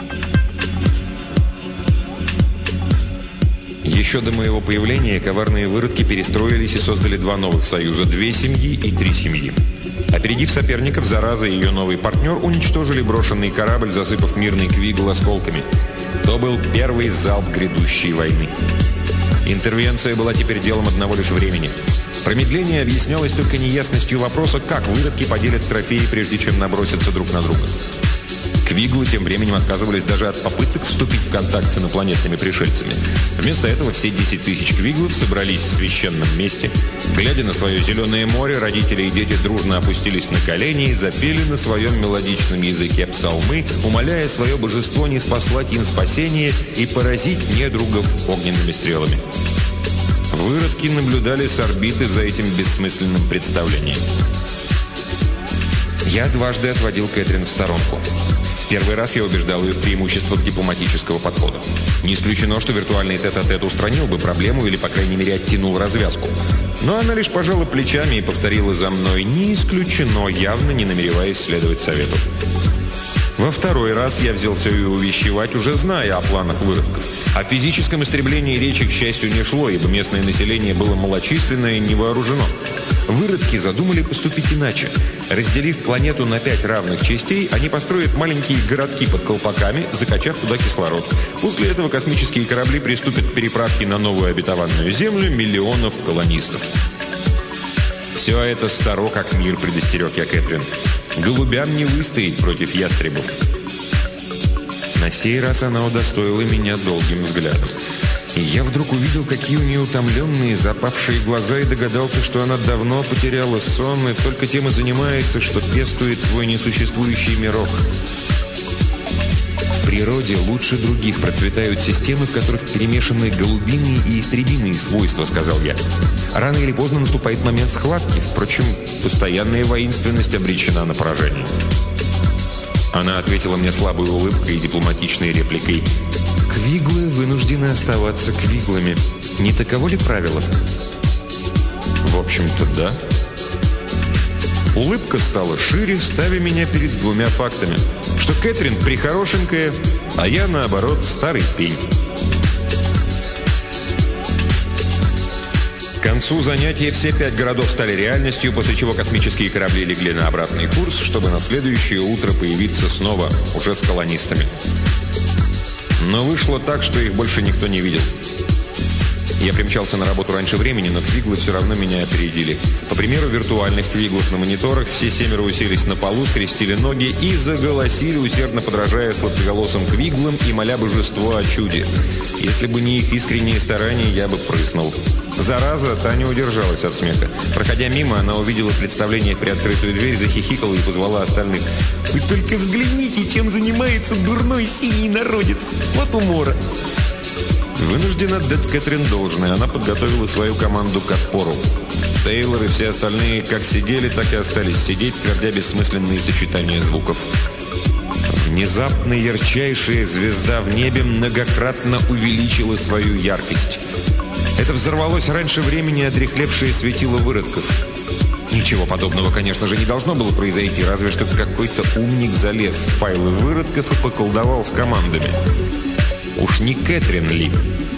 Еще до моего появления коварные выродки перестроились и создали два новых союза – две семьи и три семьи. Опередив соперников, зараза и ее новый партнер уничтожили брошенный корабль, засыпав мирный Квигл осколками. То был первый залп грядущей войны. Интервенция была теперь делом одного лишь времени. Промедление объяснялось только неясностью вопроса, как выродки поделят трофеи, прежде чем набросятся друг на друга. Квиглы тем временем отказывались даже от попыток вступить в контакт с инопланетными пришельцами. Вместо этого все десять тысяч квиглов собрались в священном месте. Глядя на свое зеленое море, родители и дети дружно опустились на колени и запели на своем мелодичном языке псалмы, умоляя свое божество не спаслать им спасение и поразить недругов огненными стрелами. Выродки наблюдали с орбиты за этим бессмысленным представлением. Я дважды отводил Кэтрин в сторонку. Первый раз я убеждал ее в преимуществах дипломатического подхода. Не исключено, что виртуальный тет-а-тет устранил бы проблему или, по крайней мере, оттянул развязку. Но она лишь пожала плечами и повторила за мной: «Не исключено», явно не намереваясь следовать совету. Во второй раз я взялся ее увещевать, уже зная о планах выродков. О физическом истреблении речи, к счастью, не шло, ибо местное население было малочисленное и невооружено. Выродки задумали поступить иначе. Разделив планету на пять равных частей, они построят маленькие городки под колпаками, закачав туда кислород. После этого космические корабли приступят к переправке на новую обетованную Землю миллионов колонистов. «Все это старо как мир», — предостерег я Кэтрин. «Голубям не выстоять против ястребов». На сей раз она удостоила меня долгим взглядом. И я вдруг увидел, какие у нее утомленные, запавшие глаза, и догадался, что она давно потеряла сон и только тем и занимается, что пестует свой несуществующий мирок. В природе лучше других процветают системы, в которых перемешаны голубиные и истребиные свойства, сказал я. Рано или поздно наступает момент схватки, впрочем, постоянная воинственность обречена на поражение. Она ответила мне слабой улыбкой и дипломатичной репликой: «Квиглы вынуждены оставаться квиглами. Не таково ли правило?» В общем-то, да. Улыбка стала шире, ставя меня перед двумя фактами: что Кэтрин прихорошенькая, а я, наоборот, старый пень. К концу занятия все пять городов стали реальностью, после чего космические корабли легли на обратный курс, чтобы на следующее утро появиться снова, уже с колонистами. Но вышло так, что их больше никто не видел. Я примчался на работу раньше времени, но квиглы все равно меня опередили. По примеру виртуальных квиглов на мониторах, все семеро уселись на полу, скрестили ноги и заголосили, усердно подражая сладкоголосым квиглам и моля божество о чуде. Если бы не их искренние старания, я бы прыснул. Зараза, та не удержалась от смеха. Проходя мимо, она увидела представление в приоткрытую дверь, захихикала и позвала остальных. «Вы только взгляните, чем занимается дурной синий народец! Вот умора!» Вынужден отдать Кэтрин должное. Она подготовила свою команду к отпору. Тейлор и все остальные как сидели, так и остались сидеть, твердя бессмысленные сочетания звуков. Внезапно ярчайшая звезда в небе многократно увеличила свою яркость. Это взорвалось раньше времени отряхлевшее светило выродков. Ничего подобного, конечно же, не должно было произойти, разве что какой-то умник залез в файлы выродков и поколдовал с командами. Уж не Кэтрин ли?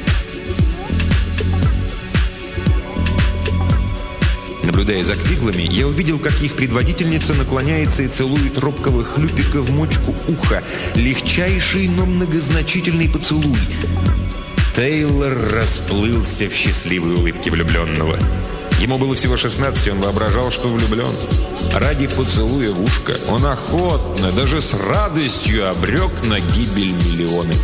Наблюдая за квиглами, я увидел, как их предводительница наклоняется и целует робкого хлюпика в мочку уха. Легчайший, но многозначительный поцелуй. Тейлор расплылся в счастливой улыбке влюбленного. Ему было всего шестнадцать, он воображал, что влюблен. Ради поцелуя в ушко он охотно, даже с радостью обрек на гибель миллионы.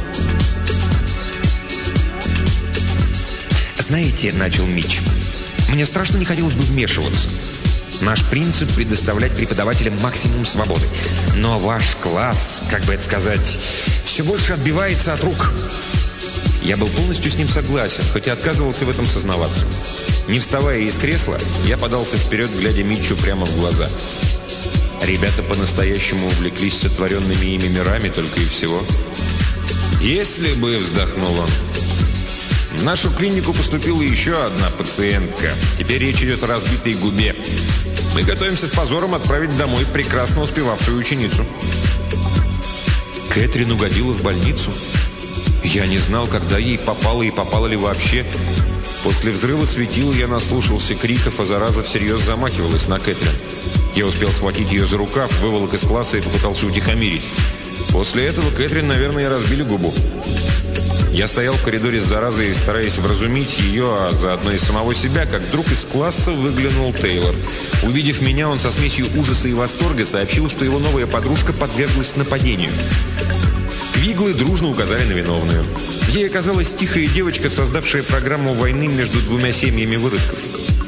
«Знаете, — начал Митч, — мне страшно не хотелось бы вмешиваться. Наш принцип — предоставлять преподавателям максимум свободы. Но ваш класс, как бы это сказать, все больше отбивается от рук». Я был полностью с ним согласен, хоть и отказывался в этом сознаваться. Не вставая из кресла, я подался вперед, глядя Митчу прямо в глаза. Ребята по-настоящему увлеклись сотворенными ими мирами только и всего. «Если бы, — вздохнул он, — в нашу клинику поступила еще одна пациентка. Теперь речь идет о разбитой губе. Мы готовимся с позором отправить домой прекрасно успевавшую ученицу». Кэтрин угодила в больницу. Я не знал, когда ей попало и попало ли вообще. После взрыва светила я наслушался криков, а зараза всерьез замахивалась на Кэтрин. Я успел схватить ее за рукав, выволок из класса и попытался утихомирить. После этого Кэтрин, наверное, разбили губу. Я стоял в коридоре с заразой, стараясь вразумить ее, а заодно и самого себя, как вдруг из класса выглянул Тейлор. Увидев меня, он со смесью ужаса и восторга сообщил, что его новая подружка подверглась нападению. Квиглы дружно указали на виновную. Ей оказалась тихая девочка, создавшая программу войны между двумя семьями выродков.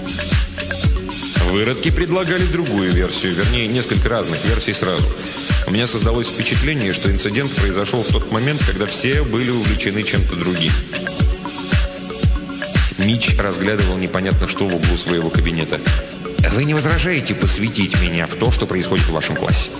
Выродки предлагали другую версию, вернее, несколько разных версий сразу. У меня создалось впечатление, что инцидент произошел в тот момент, когда все были увлечены чем-то другим. Митч разглядывал непонятно что в углу своего кабинета. «Вы не возражаете посвятить меня в то, что происходит в вашем классе?»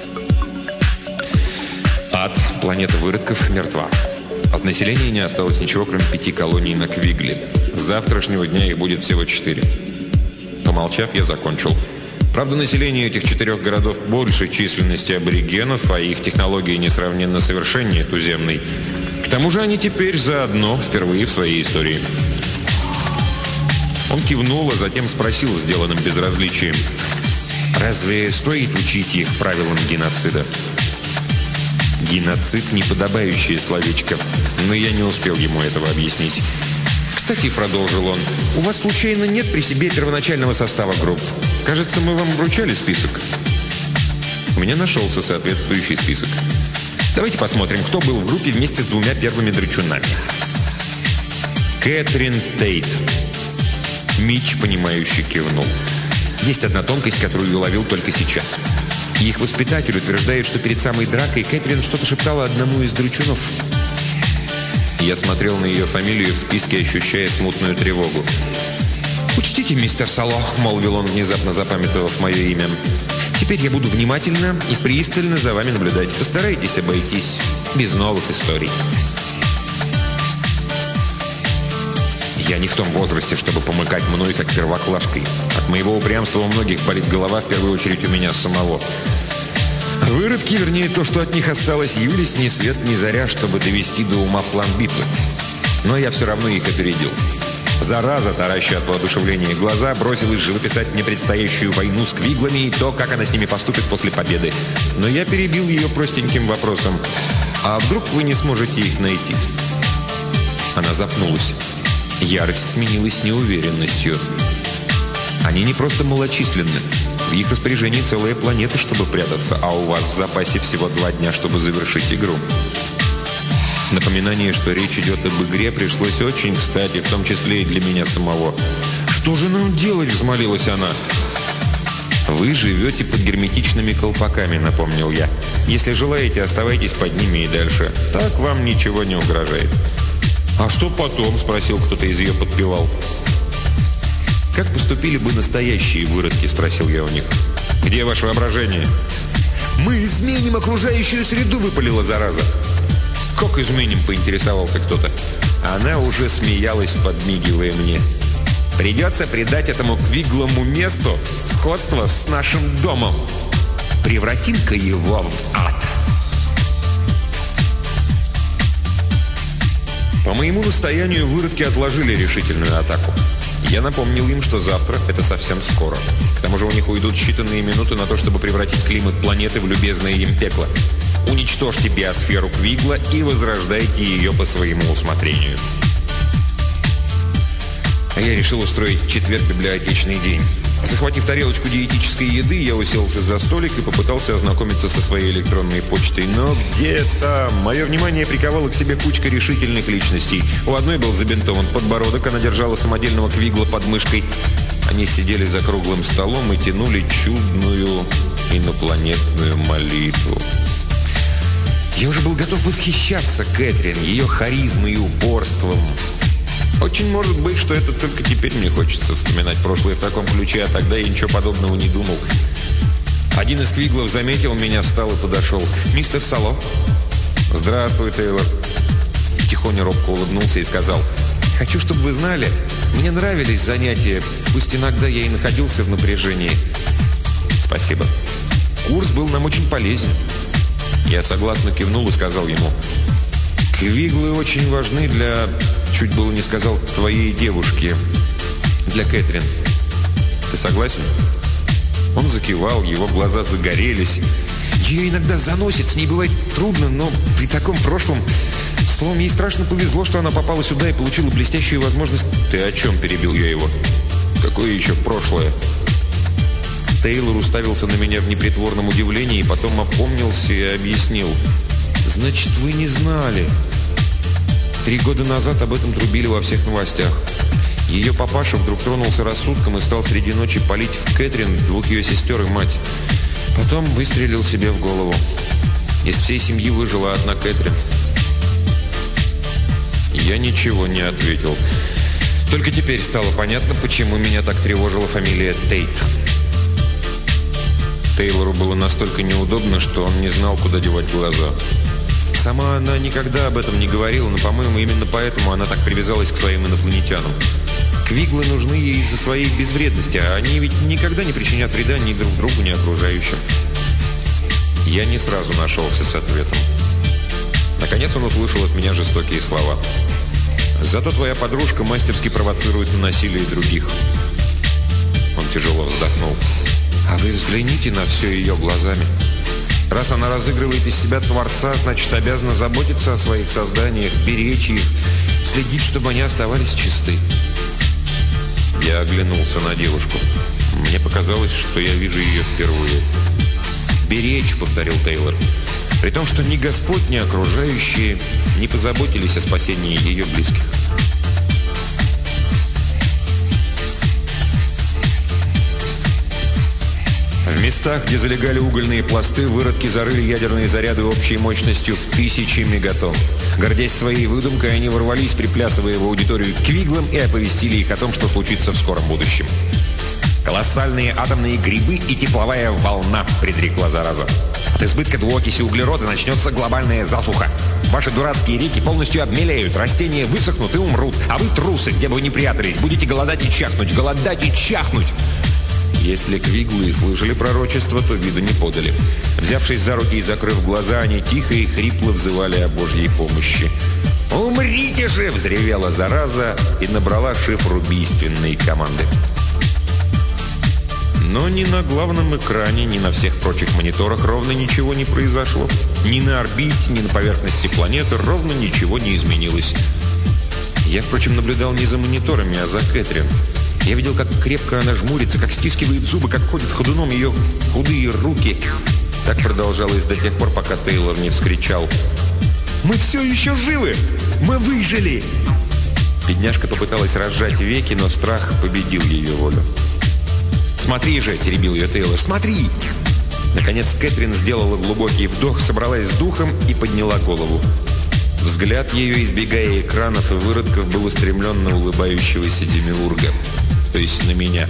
Ад, планета выродков, мертва. От населения не осталось ничего, кроме пяти колоний на Квигле. С завтрашнего дня их будет всего четыре. Помолчав, я закончил. Правда, население этих четырех городов больше численности аборигенов, а их технологии несравненно совершеннее туземной. К тому же они теперь заодно, впервые в своей истории. Он кивнул, а затем спросил сделанным безразличием: «Разве стоит учить их правилам геноцида?» Геноцид – неподобающее словечко, но я не успел ему этого объяснить. «Кстати, — продолжил он, — у вас случайно нет при себе первоначального состава групп? Кажется, мы вам вручали список». У меня нашелся соответствующий список. Давайте посмотрим, кто был в группе вместе с двумя первыми драчунами. Кэтрин Тейт. Митч, понимающе кивнул. Есть одна тонкость, которую я уловил только сейчас. Их воспитатель утверждает, что перед самой дракой Кэтрин что-то шептала одному из драчунов. Я смотрел на ее фамилию в списке, ощущая смутную тревогу. «Учтите, мистер Сало», — молвил он, внезапно запамятовав мое имя. «Теперь я буду внимательно и пристально за вами наблюдать. Постарайтесь обойтись без новых историй». Я не в том возрасте, чтобы помыкать мной, как первоклашкой. От моего упрямства у многих болит голова, в первую очередь у меня самого. Выродки, вернее, то, что от них осталось, явились ни свет ни заря, чтобы довести до ума план битвы. Но я все равно их опередил. Зараза, тараща от воодушевления глаза, бросилась живописать мне предстоящую войну с квиглами и то, как она с ними поступит после победы. Но я перебил ее простеньким вопросом: «А вдруг вы не сможете их найти?» Она запнулась. Ярость сменилась неуверенностью. Они не просто малочисленны. В их распоряжении целая планета, чтобы прятаться, а у вас в запасе всего два дня, чтобы завершить игру. Напоминание, что речь идет об игре, пришлось очень кстати, в том числе и для меня самого. «Что же нам делать?» – взмолилась она. «Вы живете под герметичными колпаками», – напомнил я. «Если желаете, оставайтесь под ними и дальше. Так вам ничего не угрожает». «А что потом?» – спросил кто-то из ее подпевал. «Как поступили бы настоящие выродки?» – спросил я у них. «Где ваше воображение?» «Мы изменим окружающую среду!» – выпалила зараза. «Как изменим?» – поинтересовался кто-то. Она уже смеялась, подмигивая мне. «Придется придать этому квиглому месту сходство с нашим домом. Превратим-ка его в ад!» По моему настоянию выродки отложили решительную атаку. Я напомнил им, что завтра – это совсем скоро. К тому же у них уйдут считанные минуты на то, чтобы превратить климат планеты в любезное им пекло. Уничтожьте биосферу Квигла и возрождайте ее по своему усмотрению. А я решил устроить в четверг библиотечный день. Захватив тарелочку диетической еды, я уселся за столик и попытался ознакомиться со своей электронной почтой. Но где-то мое внимание приковало к себе кучка решительных личностей. У одной был забинтован подбородок, она держала самодельного Квигла под мышкой. Они сидели за круглым столом и тянули чудную инопланетную молитву. Я уже был готов восхищаться Кэтрин, ее харизмой и упорством. Очень может быть, что это только теперь мне хочется вспоминать прошлое в таком ключе, а тогда я ничего подобного не думал. Один из Квиглов заметил меня, встал и подошел. «Мистер Сало». «Здравствуй, Тейлор». Тихоня робко улыбнулся и сказал: «Хочу, чтобы вы знали, мне нравились занятия, пусть иногда я и находился в напряжении». «Спасибо. Курс был нам очень полезен». Я согласно кивнул и сказал ему: «Квиглы очень важны для, чуть было не сказал, твоей девушки, для Кэтрин. Ты согласен?» Он закивал, его глаза загорелись. «Ее иногда заносит, с ней бывает трудно, но при таком прошлом... Словом, ей страшно повезло, что она попала сюда и получила блестящую возможность...» «Ты о чем?» – перебил я его. «Какое еще прошлое?» Тейлор уставился на меня в непритворном удивлении, потом опомнился и объяснил. «Значит, вы не знали. Три года назад об этом трубили во всех новостях. Ее папаша вдруг тронулся рассудком и стал среди ночи палить в Кэтрин, двух ее сестер и мать. Потом выстрелил себе в голову. Из всей семьи выжила одна Кэтрин». Я ничего не ответил. Только теперь стало понятно, почему меня так тревожила фамилия Тейт. Тейлору было настолько неудобно, что он не знал, куда девать глаза. Сама она никогда об этом не говорила, но, по-моему, именно поэтому она так привязалась к своим инопланетянам. Квиглы нужны ей из-за своей безвредности, а они ведь никогда не причинят вреда ни друг другу, ни окружающим. Я не сразу нашелся с ответом. Наконец он услышал от меня жестокие слова. «Зато твоя подружка мастерски провоцирует на насилие других». Он тяжело вздохнул. «А вы взгляните на все ее глазами. Раз она разыгрывает из себя Творца, значит, обязана заботиться о своих созданиях, беречь их, следить, чтобы они оставались чисты». Я оглянулся на девушку. Мне показалось, что я вижу ее впервые. «Беречь», — повторил Тейлор. При том, что ни Господь, ни окружающие не позаботились о спасении ее близких. В местах, где залегали угольные пласты, выродки зарыли ядерные заряды общей мощностью в тысячи мегатонн. Гордясь своей выдумкой, они ворвались, приплясывая в аудиторию к Квиглам, и оповестили их о том, что случится в скором будущем. «Колоссальные атомные грибы и тепловая волна», — предрекла зараза. «От избытка двуокиси углерода начнется глобальная засуха. Ваши дурацкие реки полностью обмелеют, растения высохнут и умрут, а вы, трусы, где бы вы ни прятались, будете голодать и чахнуть, голодать и чахнуть». Если Квиглы слышали пророчество, то вида не подали. Взявшись за руки и закрыв глаза, они тихо и хрипло взывали о Божьей помощи. «Умрите же!» — взревела зараза и набрала шифр убийственной команды. Но ни на главном экране, ни на всех прочих мониторах ровно ничего не произошло. Ни на орбите, ни на поверхности планеты ровно ничего не изменилось. Я, впрочем, наблюдал не за мониторами, а за Кэтрин. Я видел, как крепко она жмурится, как стискивает зубы, как ходит ходуном ее худые руки. Так продолжалось до тех пор, пока Тейлор не вскричал: «Мы все еще живы! Мы выжили!» Бедняжка попыталась разжать веки, но страх победил ее волю. «Смотри же!» – теребил ее Тейлор. «Смотри!» Наконец Кэтрин сделала глубокий вдох, собралась с духом и подняла голову. Взгляд ее, избегая экранов и выродков, был устремлен на улыбающегося демиурга, то есть на меня.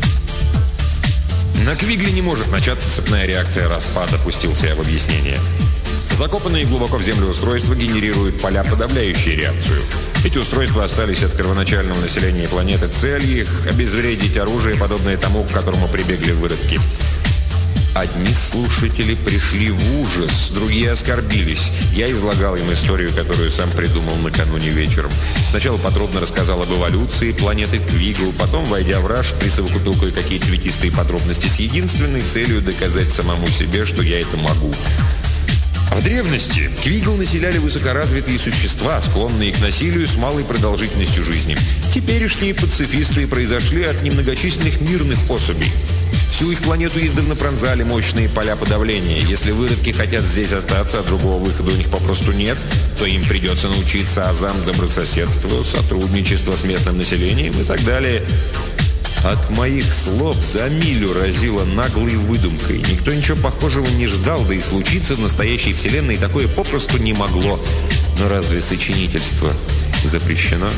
На Квигле не может начаться цепная реакция распада, пустился я в объяснение. Закопанные глубоко в землю устройства генерируют поля, подавляющие реакцию. Эти устройства остались от первоначального населения планеты. Цель их – обезвредить оружие, подобное тому, к которому прибегли выродки. Одни слушатели пришли в ужас, другие оскорбились. Я излагал им историю, которую сам придумал накануне вечером. Сначала подробно рассказал об эволюции планеты Квигл, потом, войдя в раж, присовокупил кое-какие цветистые подробности с единственной целью доказать самому себе, что я это могу. В древности Квигл населяли высокоразвитые существа, склонные к насилию с малой продолжительностью жизни. Теперешние пацифисты произошли от немногочисленных мирных особей. Всю их планету издавна пронзали мощные поля подавления. Если выродки хотят здесь остаться, а другого выхода у них попросту нет, то им придется научиться азам добрососедству, сотрудничеству с местным населением и так далее. От моих слов за милю разило наглой выдумкой. Никто ничего похожего не ждал, да и случиться в настоящей вселенной такое попросту не могло. Но разве сочинительство запрещено?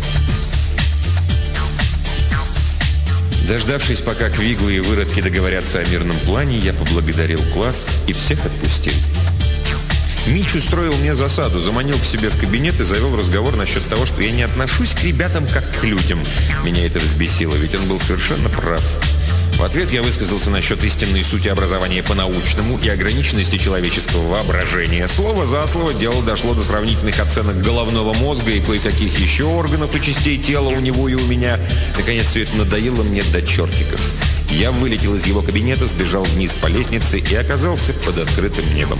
Дождавшись, пока Квиглы и выродки договорятся о мирном плане, я поблагодарил класс и всех отпустил. Митч устроил мне засаду, заманил к себе в кабинет и завел разговор насчет того, что я не отношусь к ребятам как к людям. Меня это взбесило, ведь он был совершенно прав. В ответ я высказался насчет истинной сути образования по-научному и ограниченности человеческого воображения. Слово за слово дело дошло до сравнительных оценок головного мозга и кое-каких еще органов и частей тела у него и у меня. Наконец, все это надоело мне до чертиков. Я вылетел из его кабинета, сбежал вниз по лестнице и оказался под открытым небом.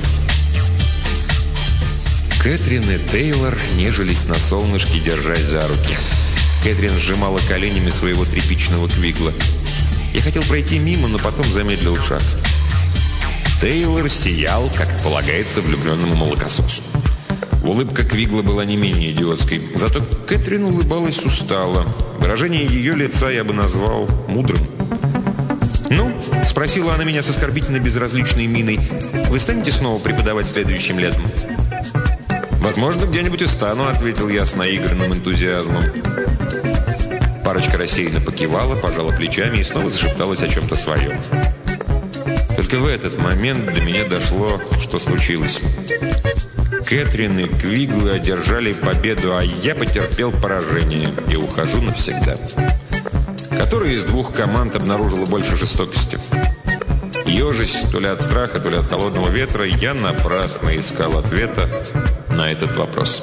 Кэтрин и Тейлор нежились на солнышке, держась за руки. Кэтрин сжимала коленями своего тряпичного Квигла. Я хотел пройти мимо, но потом замедлил шаг. Тейлор сиял, как полагается влюбленному молокососу. Улыбка Квигла была не менее идиотской. Зато Кэтрин улыбалась устало. Выражение ее лица я бы назвал мудрым. «Ну?» – спросила она меня с оскорбительно безразличной миной. «Вы станете снова преподавать следующим летом?» «Возможно, где-нибудь и стану», — ответил я с наигранным энтузиазмом. Парочка рассеянно покивала, пожала плечами и снова зашепталась о чем-то своем. Только в этот момент до меня дошло, что случилось. Кэтрин и Квиглы одержали победу, а я потерпел поражение и ухожу навсегда. Которая из двух команд обнаружила больше жестокости? Ежась то ли от страха, то ли от холодного ветра, я напрасно искал ответа на этот вопрос.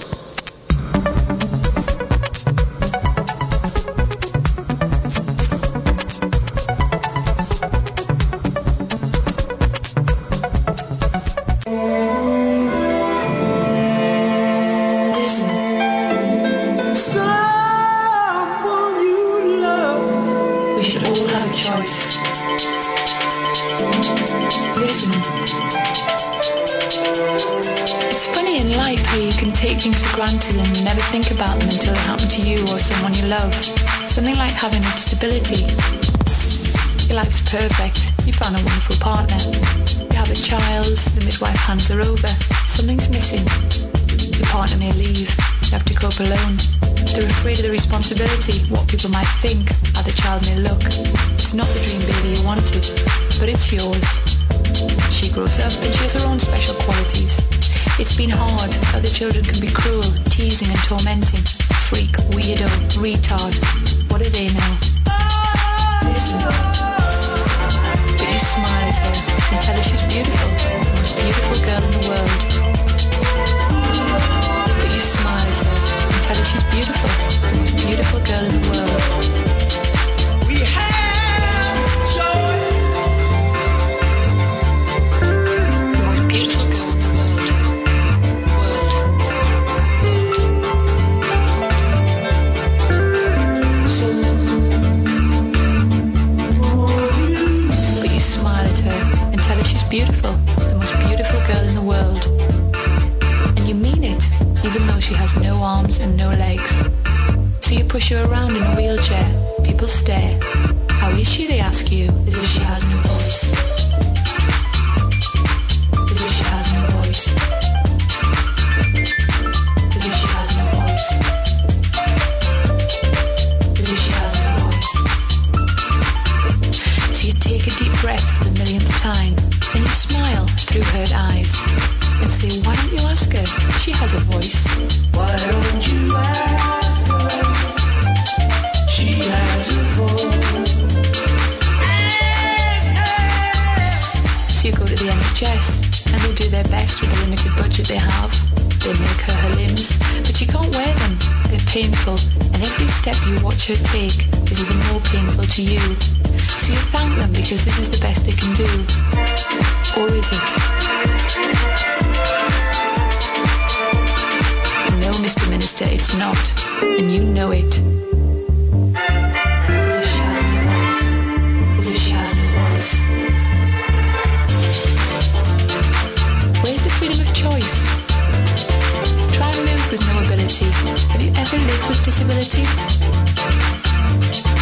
Think about them until it happened to you or someone you love. Something like having a disability. Your life's perfect. You found a wonderful partner. You have a child. The midwife hands her over. Something's missing. Your partner may leave. You have to cope alone. They're afraid of the responsibility, what people might think, how the child may look. It's not the dream baby you wanted, but it's yours. She grows up and she has her own special qualities. It's been hard. Other children can be cruel, teasing and tormenting. Freak, weirdo, retard. What do they know? Listen. But you smile at her and tell her she's beautiful. The most beautiful girl in the world. But you smile at her and tell her she's beautiful. The most beautiful girl in the world. We have joy. The most beautiful girl in the world. disabled. And you mean it, even though she has no arms and no legs. So you push her around in a wheelchair. People stare. How is she, they ask you, as if she has no voice. As if she has no voice. As if she has no voice. As if she has no voice. So you take a deep breath for the millionth time, and you smile through hurt eyes, and say, why don't you ask her? She has a voice. Why don't you ask her? She has a voice. So you go to the N H S, and they do their best with the limited budget they have. They make her her limbs, but she can't wear them. They're painful, and every step you watch her take is even more painful to you. So you thank them because this is the best they can do. Or is it? No, Mister Minister, it's not, and you know it. As if she has no voice. As if she has no voice. Where's the freedom of choice? Try and move with no ability. Have you ever lived with disability?